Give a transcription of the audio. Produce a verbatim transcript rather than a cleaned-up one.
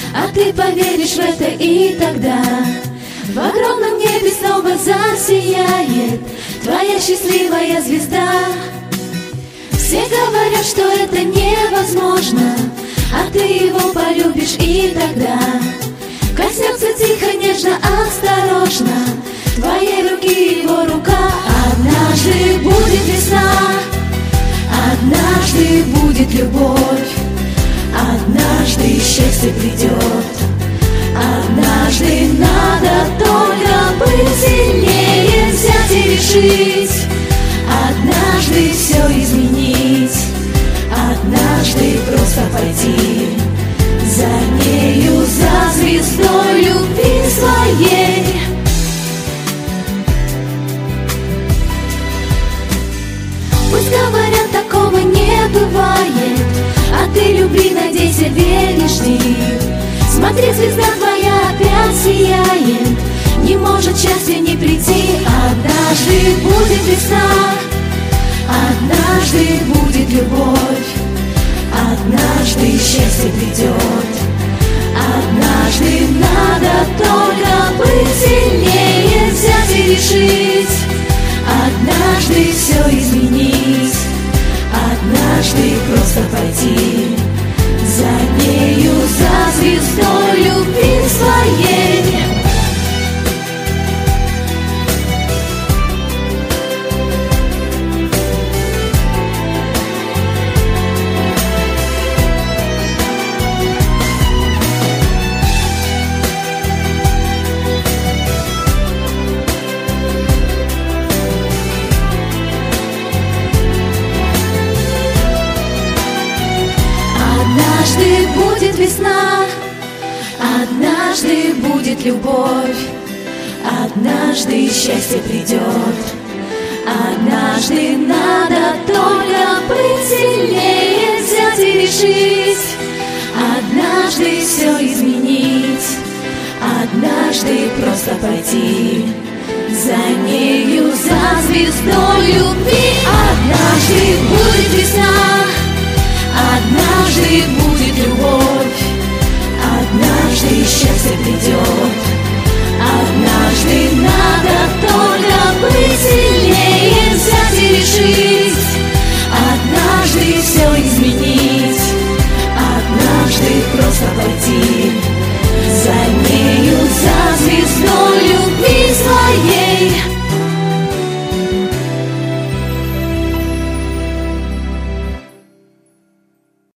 А ты поверишь в это, и тогда в огромном небе снова засияет твоя счастливая звезда. Все говорят, что это невозможно, а ты его полюбишь, и тогда коснется тихо, нежно, осторожно твоей руки его рука. Однажды будет весна, однажды будет любовь, однажды счастье придет. Однажды надо только быть сильнее, взять и решить, однажды все изменить, однажды просто пойти за нею, за звездой любви своей. Пусть говорят, такого не бывает, а ты люби, надейся, верь и жди. Смотри, звезда твоя опять сияет, не может счастье не прийти. Однажды будет весна, однажды будет любовь, однажды счастье придет. Однажды надо только быть сильнее, взять и решить, однажды все изменить, однажды просто пойти за нею, за звездой любви своей. Однажды будет весна, однажды будет любовь, однажды счастье придет. Однажды надо только быть сильнее, взять и решить, однажды все изменить, однажды просто пойти за нею, за звездой любви. Однажды будет весна, однажды будет любовь, однажды счастье придет.